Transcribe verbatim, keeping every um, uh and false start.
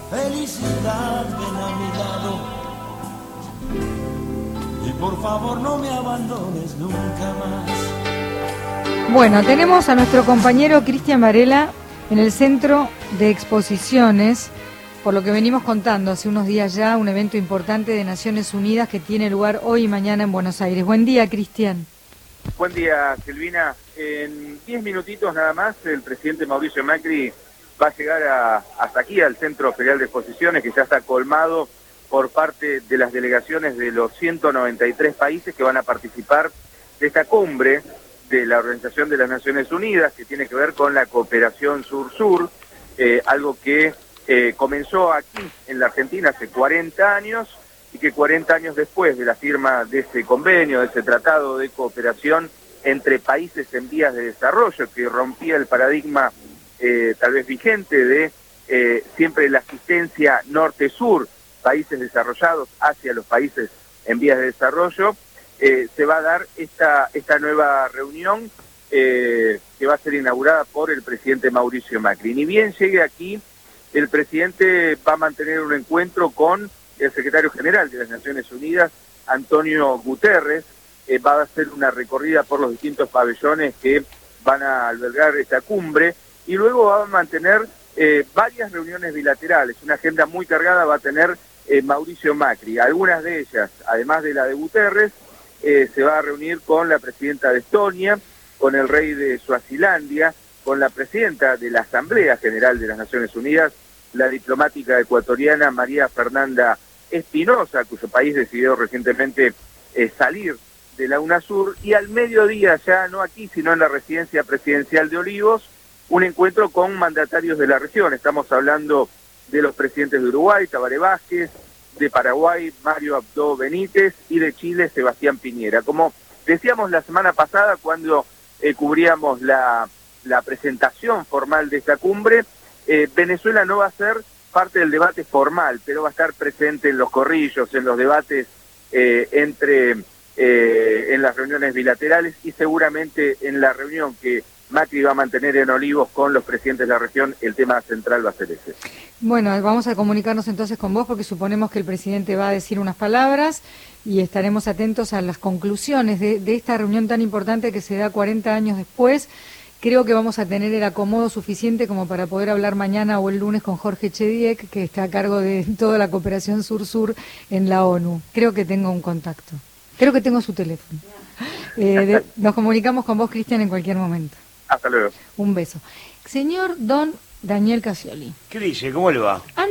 felicidad ven a mi lado. Y por favor no me abandones nunca más. Bueno, tenemos a nuestro compañero Cristian Varela en el Centro de Exposiciones, por lo que venimos contando hace unos días ya, un evento importante de Naciones Unidas que tiene lugar hoy y mañana en Buenos Aires. Buen día, Cristian. Buen día, Silvina. En diez minutitos nada más, el presidente Mauricio Macri va a llegar a, hasta aquí, al Centro Federal de Exposiciones, que ya está colmado por parte de las delegaciones de los ciento noventa y tres países que van a participar de esta cumbre de la Organización de las Naciones Unidas, que tiene que ver con la cooperación sur-sur, eh, algo que eh, comenzó aquí en la Argentina hace cuarenta años, y que cuarenta años después de la firma de ese convenio, de ese tratado de cooperación entre países en vías de desarrollo, que rompía el paradigma eh, tal vez vigente de eh, siempre la asistencia norte-sur, países desarrollados hacia los países en vías de desarrollo, eh, se va a dar esta, esta nueva reunión eh, que va a ser inaugurada por el presidente Mauricio Macri. Ni bien llegue aquí, el presidente va a mantener un encuentro con el secretario general de las Naciones Unidas, Antonio Guterres, eh, va a hacer una recorrida por los distintos pabellones que van a albergar esta cumbre, y luego va a mantener eh, varias reuniones bilaterales. Una agenda muy cargada va a tener eh, Mauricio Macri. Algunas de ellas, además de la de Guterres, eh, se va a reunir con la presidenta de Estonia, con el rey de Suazilandia, con la presidenta de la Asamblea General de las Naciones Unidas, la diplomática ecuatoriana María Fernanda Espinosa, cuyo país decidió recientemente eh, salir de la UNASUR, y al mediodía, ya no aquí, sino en la residencia presidencial de Olivos, un encuentro con mandatarios de la región. Estamos hablando de los presidentes de Uruguay, Tabaré Vázquez, de Paraguay, Mario Abdo Benítez, y de Chile, Sebastián Piñera. Como decíamos la semana pasada, cuando eh, cubríamos la, la presentación formal de esta cumbre, eh, Venezuela no va a ser parte del debate formal, pero va a estar presente en los corrillos, en los debates eh, entre eh, en las reuniones bilaterales, y seguramente en la reunión que Macri va a mantener en Olivos con los presidentes de la región, el tema central va a ser ese. Bueno, vamos a comunicarnos entonces con vos, porque suponemos que el presidente va a decir unas palabras y estaremos atentos a las conclusiones de, de esta reunión tan importante que se da cuarenta años después. Creo que vamos a tener el acomodo suficiente como para poder hablar mañana o el lunes con Jorge Chediek, que está a cargo de toda la cooperación sur-sur en la ONU. Creo que tengo un contacto. Creo que tengo su teléfono. Eh, de, nos comunicamos con vos, Cristian, en cualquier momento. Hasta luego. Un beso. Señor Don Daniel Casioli. ¿Qué dice? ¿Cómo le va?